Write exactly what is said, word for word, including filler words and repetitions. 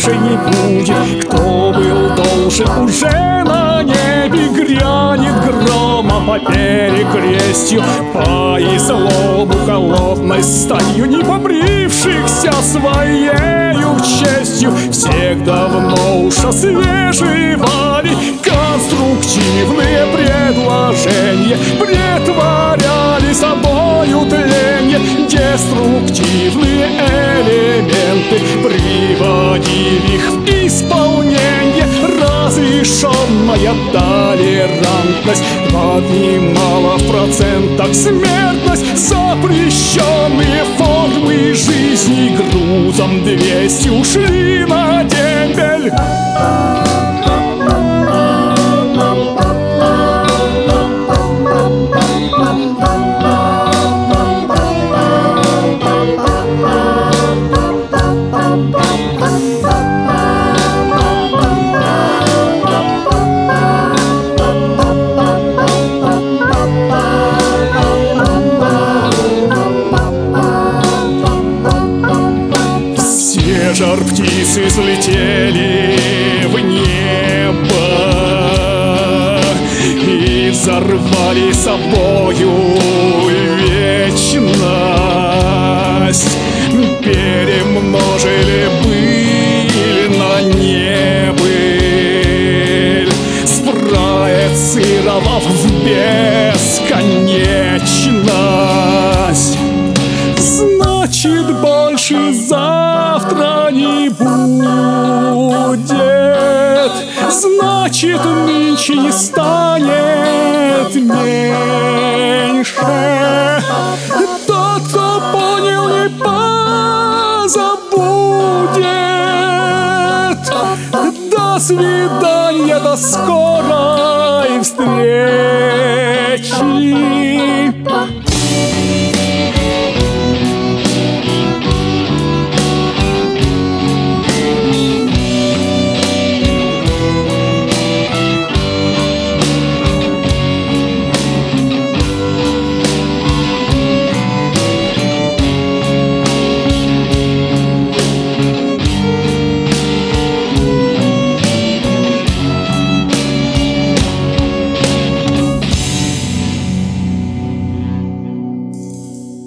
больше не будет. Кто был должен, уже на небе грянет гром, а по перекрестью по и злобу холодной стаю не побрившихся своею честью всех давно уж освежевали конструктивные предложения, претворяли собою тленье деструктивные элементы, приводили их в исполнение. Разрешенная толерантность поднимала в процентах смертность, запрещенные формы жизни грузом двести ушли на дембель. Жар птицы взлетели в небо и взорвали собою вечность, перемножили быль на небыль, спроецировав в бесконечность. Значит, больше завтра не будет, значит, нынче не станет меньше. Тот, кто понял, не позабудет. До свидания, до скорой